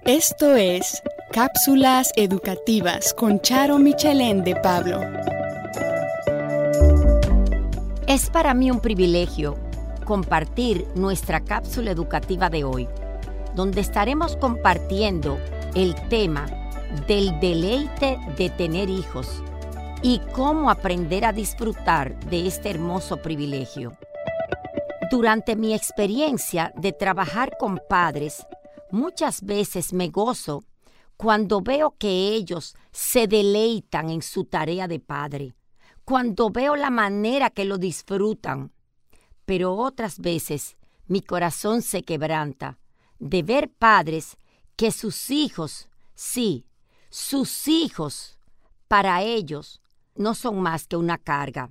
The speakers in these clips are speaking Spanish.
Esto es Cápsulas Educativas con Charo Michelén de Pablo. Es para mí un privilegio compartir nuestra cápsula educativa de hoy, donde estaremos compartiendo el tema del deleite de tener hijos y cómo aprender a disfrutar de este hermoso privilegio. Durante mi experiencia de trabajar con padres, muchas veces me gozo cuando veo que ellos se deleitan en su tarea de padre, cuando veo la manera que lo disfrutan. Pero otras veces mi corazón se quebranta de ver padres que sus hijos, sí, sus hijos, para ellos no son más que una carga.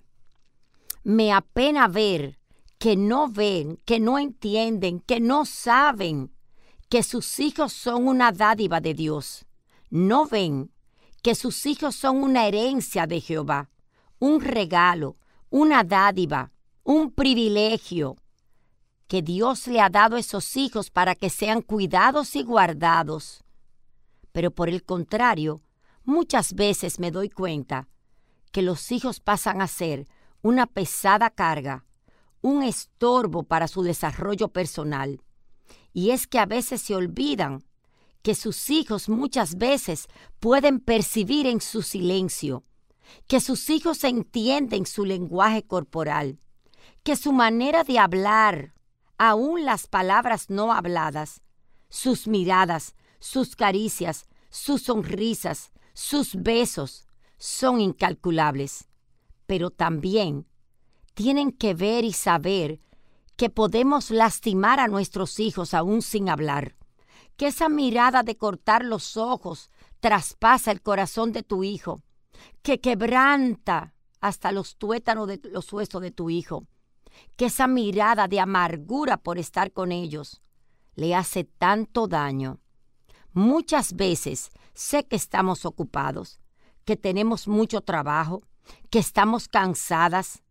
Me apena ver que no ven, que no entienden, que no saben que sus hijos son una dádiva de Dios. No ven que sus hijos son una herencia de Jehová, un regalo, una dádiva, un privilegio que Dios le ha dado a esos hijos para que sean cuidados y guardados. Pero por el contrario, muchas veces me doy cuenta que los hijos pasan a ser una pesada carga, un estorbo para su desarrollo personal. Y es que a veces se olvidan que sus hijos muchas veces pueden percibir en su silencio, que sus hijos entienden su lenguaje corporal, que su manera de hablar, aún las palabras no habladas, sus miradas, sus caricias, sus sonrisas, sus besos, son incalculables. Pero también tienen que ver y saber que podemos lastimar a nuestros hijos aún sin hablar, que esa mirada de cortar los ojos traspasa el corazón de tu hijo, que quebranta hasta los tuétanos de los huesos de tu hijo, que esa mirada de amargura por estar con ellos le hace tanto daño. Muchas veces sé que estamos ocupados, que tenemos mucho trabajo, que estamos cansadas.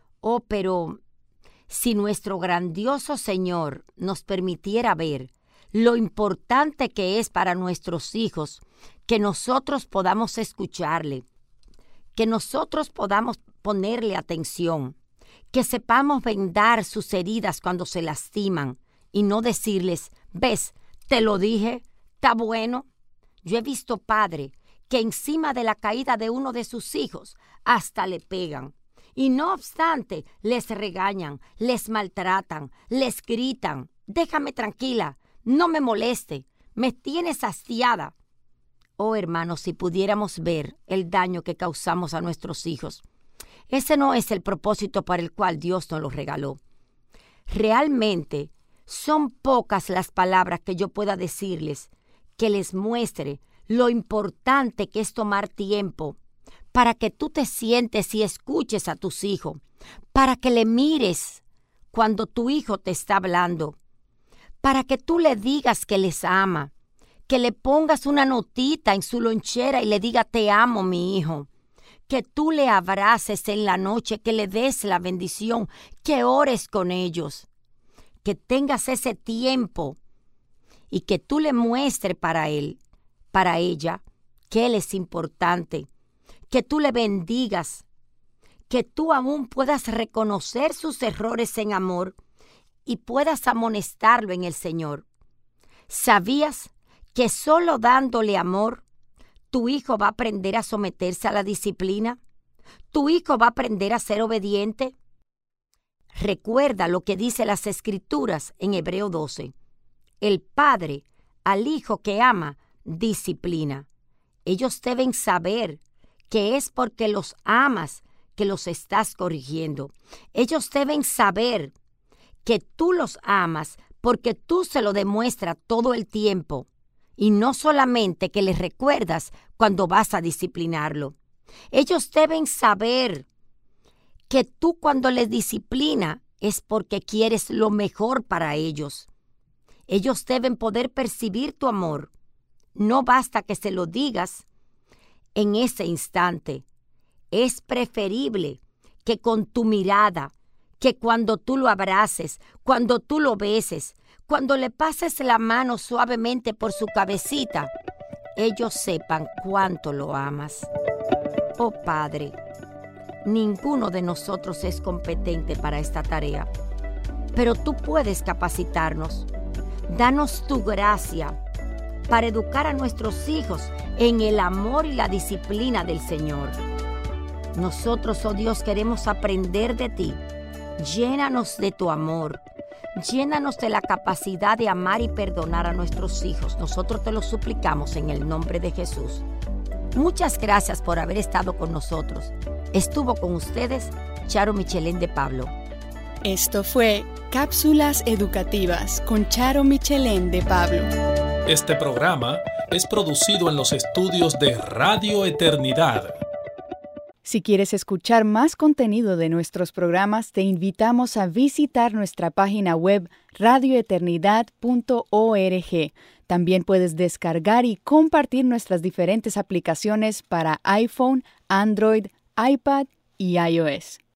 Pero si nuestro grandioso Señor nos permitiera ver lo importante que es para nuestros hijos que nosotros podamos escucharle, que nosotros podamos ponerle atención, que sepamos vendar sus heridas cuando se lastiman y no decirles, ves, te lo dije, está bueno. Yo he visto padres que encima de la caída de uno de sus hijos hasta le pegan. Y no obstante, les regañan, les maltratan, les gritan. Déjame tranquila, no me moleste, me tienes hastiada. Oh, hermanos, si pudiéramos ver el daño que causamos a nuestros hijos. Ese no es el propósito para el cual Dios nos los regaló. Realmente, son pocas las palabras que yo pueda decirles que les muestre lo importante que es tomar tiempo para que tú te sientes y escuches a tus hijos, para que le mires cuando tu hijo te está hablando, para que tú le digas que les ama, que le pongas una notita en su lonchera y le diga te amo, mi hijo, que tú le abraces en la noche, que le des la bendición, que ores con ellos, que tengas ese tiempo y que tú le muestres para él, para ella, que él es importante. Que tú le bendigas, que tú aún puedas reconocer sus errores en amor y puedas amonestarlo en el Señor. ¿Sabías que solo dándole amor, tu hijo va a aprender a someterse a la disciplina? ¿Tu hijo va a aprender a ser obediente? Recuerda lo que dice las Escrituras en Hebreo 12. El padre al hijo que ama disciplina. Ellos deben saber que es porque los amas que los estás corrigiendo. Ellos deben saber que tú los amas porque tú se lo demuestras todo el tiempo y no solamente que les recuerdas cuando vas a disciplinarlo. Ellos deben saber que tú cuando les disciplina es porque quieres lo mejor para ellos. Ellos deben poder percibir tu amor. No basta que se lo digas en ese instante. Es preferible que con tu mirada, que cuando tú lo abraces, cuando tú lo beses, cuando le pases la mano suavemente por su cabecita, ellos sepan cuánto lo amas. Oh Padre, ninguno de nosotros es competente para esta tarea, pero tú puedes capacitarnos. Danos tu gracia para educar a nuestros hijos en el amor y la disciplina del Señor. Nosotros, oh Dios, queremos aprender de ti. Llénanos de tu amor. Llénanos de la capacidad de amar y perdonar a nuestros hijos. Nosotros te lo suplicamos en el nombre de Jesús. Muchas gracias por haber estado con nosotros. Estuvo con ustedes Charo Michelén de Pablo. Esto fue Cápsulas Educativas con Charo Michelén de Pablo. Este programa es producido en los estudios de Radio Eternidad. Si quieres escuchar más contenido de nuestros programas, te invitamos a visitar nuestra página web radioeternidad.org. También puedes descargar y compartir nuestras diferentes aplicaciones para iPhone, Android, iPad y iOS.